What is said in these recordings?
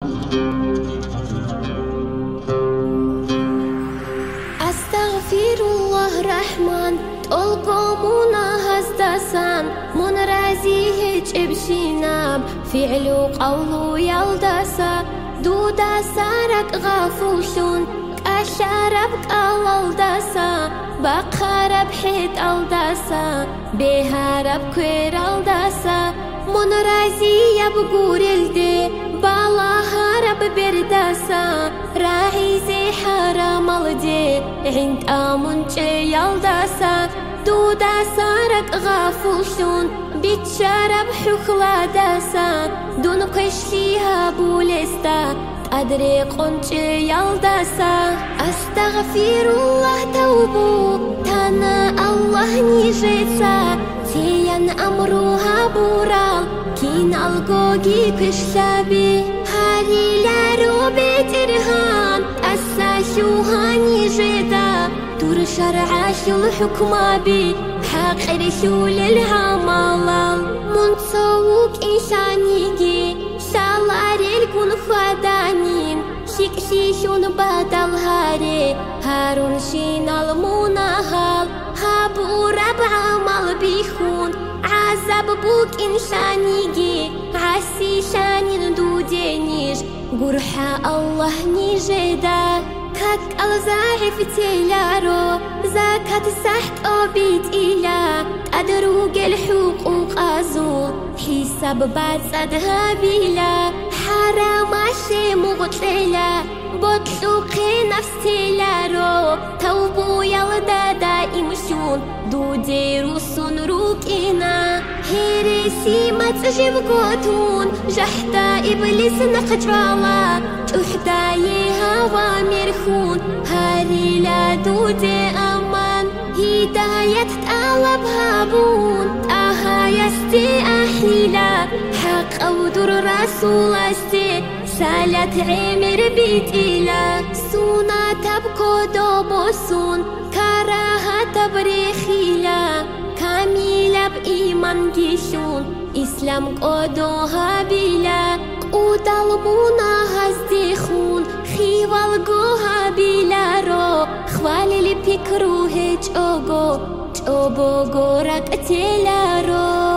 Astaghfirullah Rahman تلقمونا هزدسان من رازيه جبشيناب فعل قول يلدسا دودا سارك غافوشون كاشارب كالالدسا بقرب حيت الدسا بهارب كوير الدسا من رازيه بقورلدي بالا هارب بردسا راعي زي حرام الدي عند آمنجي يلدسا دودا سارك غافوشون بيتشارب حخلا دسا دون قشليها بولستا أدري قنجي يلدسا أستغفر الله توبو تانا الله نيجيسا تيان أمروها بورال كين القوغي كشلابي هالي لارو بيت إرهان أساشوها نيجيدا دور شرع شو الحكمة بي حق رشو للهامالال منصوك إنسانيجي سالاري الكون فادانين شكشيشون بدل هاري هارون شين المناهال هابو ربع عمل بيخون عذاب بوك إنسانيجي عسي شانين دودينيش قرحة الله نيجيدا كاك الزاعف تيلارو زاكات سحت أبيت إلا أدروج الحقوق أزول حساب بعد صدها بلا حرام عشي مغتلة بطلقي نفس تيلارو توبو يلدا دائم شون دودي روسون روكينا هيرسي ما تجيب قوتون جحدا إبليس نقجوالا تحدايها وامرخون هاري لا دودي أمان هداية تقلب هابون آها يستي أحيلا حق أودر رسول استي سالت عمر بيت إلا سونا تبكو دوبوسون كراها تبريخيلا كاميلا بإيمان جيشون إسلام قدوها بلا قودالمونا هزديخون خيوال قوها بلا رو خوالي لي بيكرو هج أوغو جوبو غورك أتيلا رو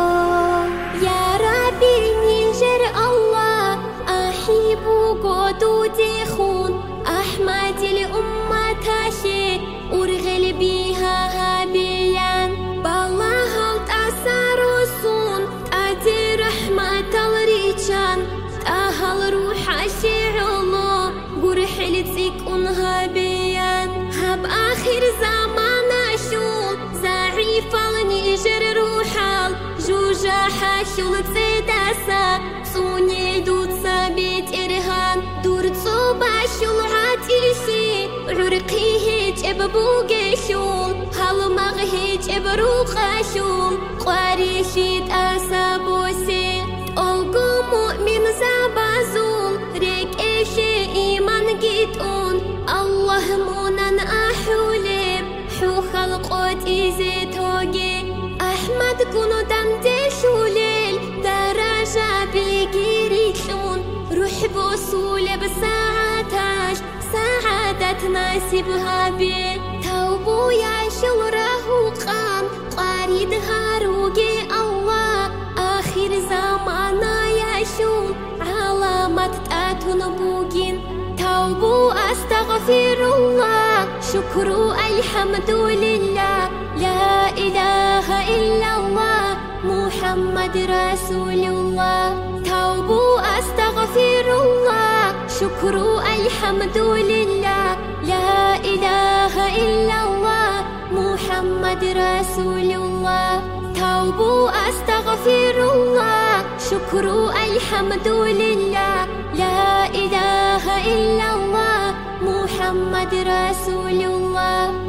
يا ربي نيجر الله أحيبو قدو ديخون أحمد لأمة تاشي أرغل بيها هابيان بالله هلت أساروسون تأتي رحمة الريجان تأهل روح أشيعلو قرح لتسيك أنهابيان هب آخر زمان أشول زعيف النيجر روحال جوجا حاشول تسيداسا سوني دود سابيت إرهان دور تصوبا شول عاتيشي عرقي هيج إببوغيشول هالو مغهيج إبروقا شول قواريشيد أسابوسي ألقو مؤمن زابازول ريك إيشي إيمان جيتون الله مونان أحوليب حو خلقوت إيزي توجي أحمد كونو دانتي شوليل درجة بيجيريشون روح بوصول بساعتاش سعادة تناسبها بي توبو يعيشو راهوقان قاريد هاروجي الله آخر زمانا يعيشون علامات تاتون بوجين توبو أستغفر الله شكر الحمد لله لا إله إلا الله محمد رسول الله توبو أستغفر الله شكر الحمد لله لا إله إلا الله محمد رسول الله توبو أستغفر الله شكر الحمد لله لا إله إلا الله محمد رسول الله